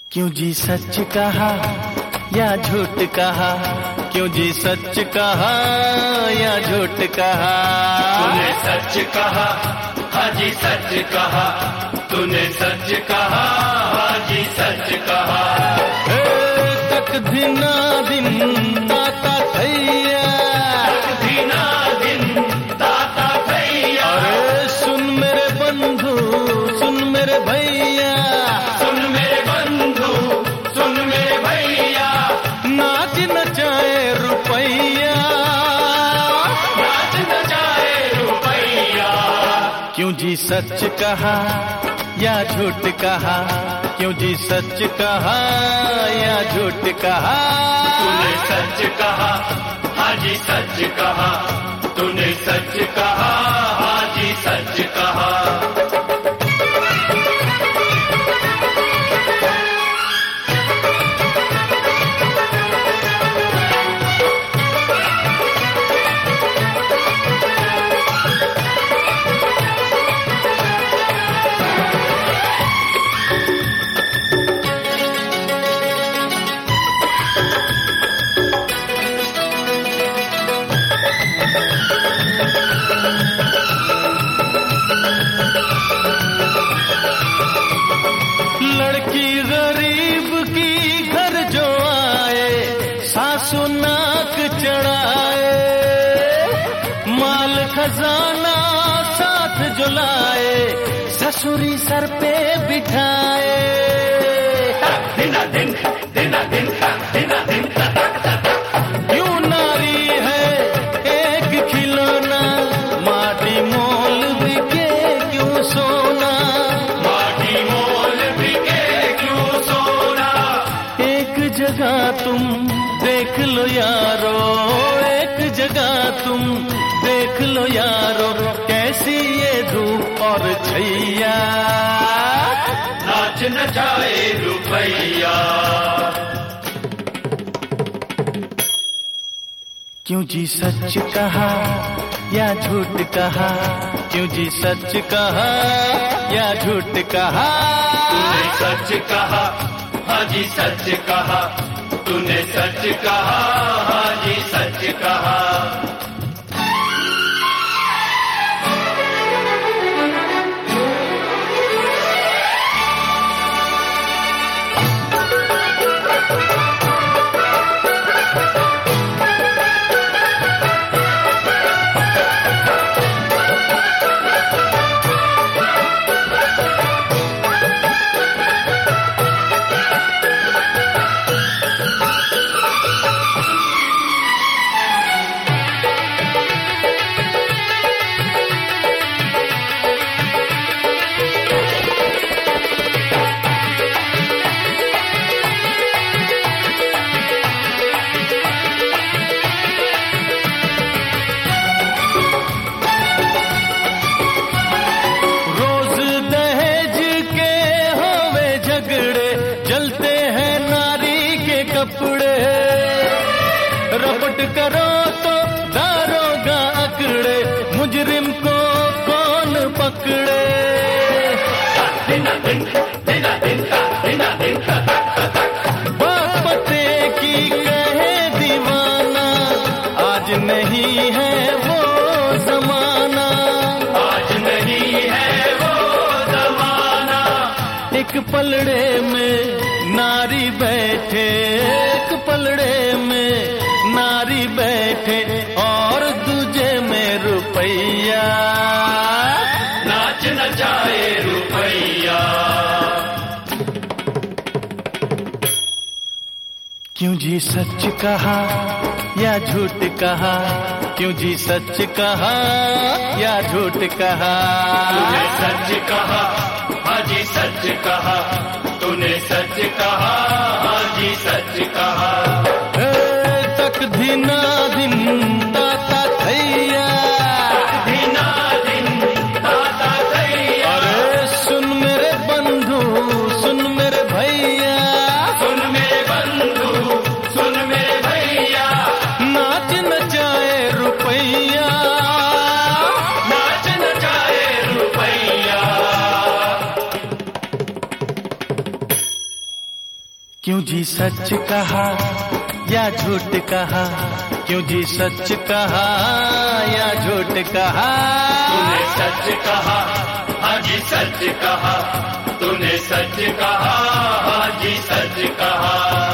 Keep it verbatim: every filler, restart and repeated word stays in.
क्यों जी सच कहा या झूठ कहा, क्यों जी सच कहा या झूठ कहा। तूने सच कहा हाजी सच कहा, तूने सच कहा हाजी सच कहा। ए तक दिना दिन दाता थैया, तक दिना दिन दाता थैया। अरे सुन मेरे बंधु सुन मेरे भैया, सुन मेरे बंधु सुन मेरे भैया। नाच नचाए रुपैया, नाच नचाए रुपैया। क्यों जी सच कहा या झूठ कहा, क्यों जी सच कहा या झूठ कहा। तूने सच कहा हाजी सच कहा, तूने सच कहा हाजी सच कहा। लड़की गरीब की घर जो आए, सासु नाक चढ़ाए, माल खजाना साथ जुलाए, ससुरी सर पे बिठाए। दिना दिन दिना दिन दिना दिन यूं नारी है एक खिलौना, माटी मोल बिके क्यों सोना। माटी मोल बिके क्यों सोना। एक जगह तुम देख लो यारो, एक जगह तुम देख लो यारो, कैसी ये धूप और छैया। नाच नचाए रुपैया। क्यों जी सच कहा या झूठ कहा, क्यों जी सच कहा या झूठ कहा। तूने सच कहा हाजी सच कहा, तूने सच कहा हाजी सच कहा। कपड़े रपट करो तो दारोगा अकड़े, मुजरिम को कौन पकड़े। बात पते की कहे दीवाना, आज नहीं है वो जमाना, आज नहीं है वो जमाना। एक पलड़े में नारी बैठे, एक पलड़े में नारी बैठे, और दूजे में रुपैया। नाच नचाए रुपैया। क्यों जी सच कहा या झूठ कहा, क्यों जी सच कहा या झूठ कहा। तूने सच कहा हाजी सच कहा, तूने सच कहा हाजी सच कहा। ए तक दिना दिन दाता थैया, दिना दिन दाता थैया। अरे सुन मेरे बंधु सुन मेरे भैया, सुन मेरे बंधु सुन मेरे भैया। नाच नचाए रुपैया, नाच नचाए रुपैया। क्यों जी सच कहा या झूठ कहा, क्यों जी सच कहा या झूठ कहा। तूने सच कहा, हाँ जी सच कहा, तूने सच कहा, हाँ जी सच कहा।